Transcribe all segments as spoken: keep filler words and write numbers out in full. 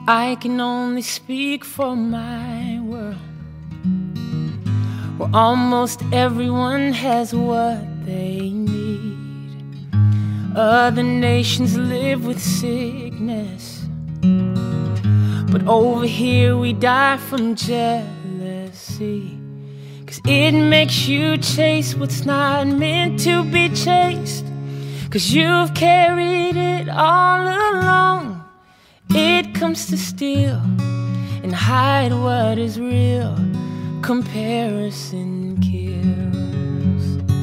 I can only speak for my world, where almost everyone has what they need. Other nations live with sickness, but over here we die from jealousy. 'Cause it makes you chase what's not meant to be chased. 'Cause you've carried it all along. It comes to steal and hide what is real. Comparison kills.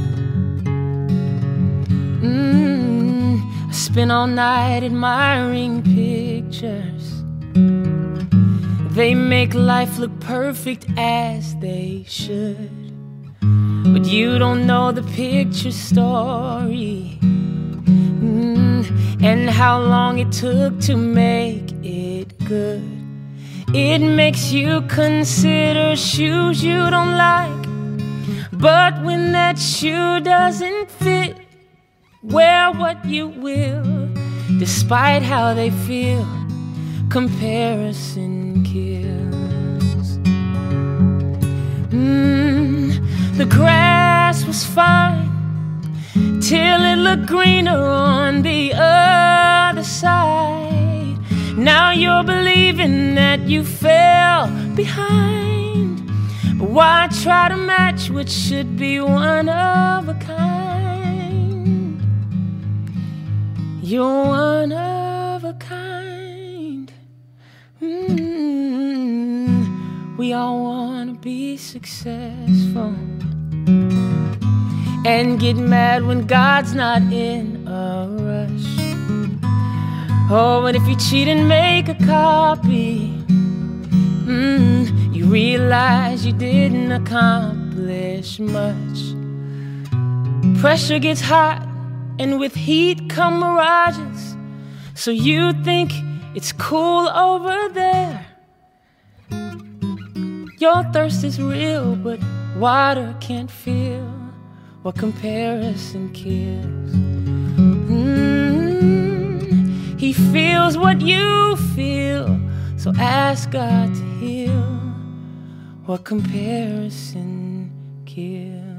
mm, I spend all night admiring pictures. They make life look perfect as they should, but you don't know the picture story, mm, and how long it took to make it good. It makes you consider shoes you don't like, but when that shoe doesn't fit, wear what you will, despite how they feel. Comparison kills. mm, The grass was fine till it looked greener on the other side. Now you're believing that you fell behind, but why try to match what should be one of a kind? You're one of a kind. mm, We all want to be successful and get mad when God's not in a rush. Oh, but if you cheat and make a copy, mm, you realize you didn't accomplish much. Pressure gets hot, and with heat come mirages. So you think it's cool over there. Your thirst is real, but water can't feel what comparison kills. mm, He feels what you feel, so ask God to heal what comparison kills.